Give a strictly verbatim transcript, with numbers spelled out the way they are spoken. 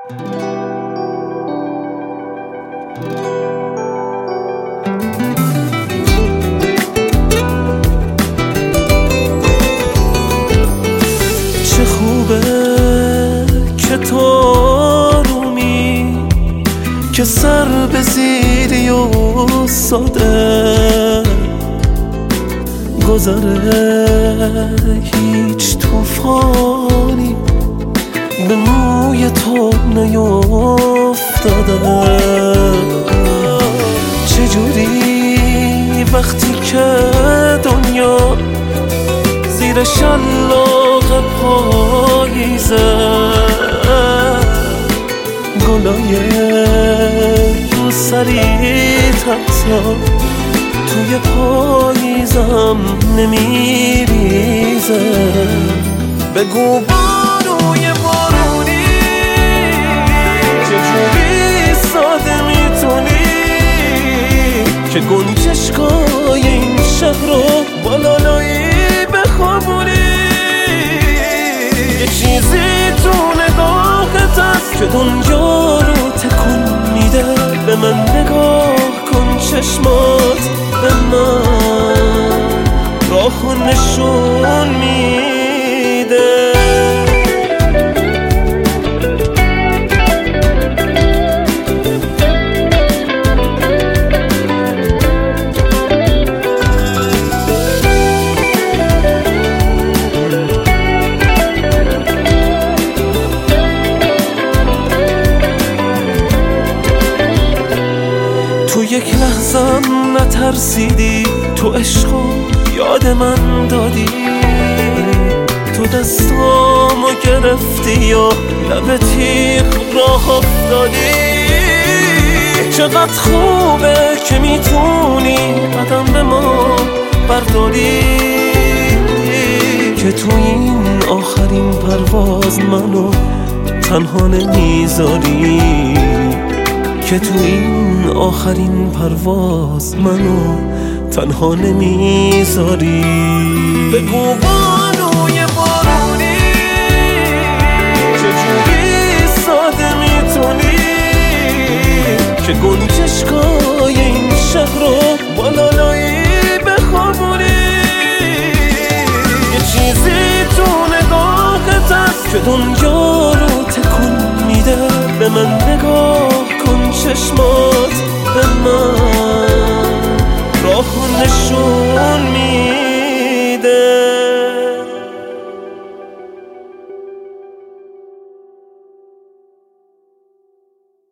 چه خوبه که تو آرومی، که سر به زیری و ساده گذره هیچ توفانی به موی تو نیفتاده. چجوری وقتی که دنیا زیر شلاق پاییزه، گلای روسری حتی توی پاییزم نمیریزه. بگو بانوی بارونی چجوری ساده میتونی که گنجشگاه این شهر رو با لالایی بخوابونی. یه چیزی تو نگاهت هست که دنیا رو تکون میده. به من نگاه کن، چشمات به من راهو نشون میده. تو یک لحظه نترسیدی، تو عشقو یاد من دادی، تو دستامو گرفتی یا لب تیغ راه افتادی. چقدر خوبه که میتونی قدم به ما برداری، که تو این آخرین پرواز منو تنها نمیذاری، که تو این آخرین پرواز منو تنها نمیذاری. بگو بانوی بارونی چجوری ساده میتونی که گنجشگاه این شهر رو با لالایی بخوابونی. یه چیزی تو نگاهت هست که دنیا رو تکون میده. به من نگاه کن، چشمات به من راهو نشون میده.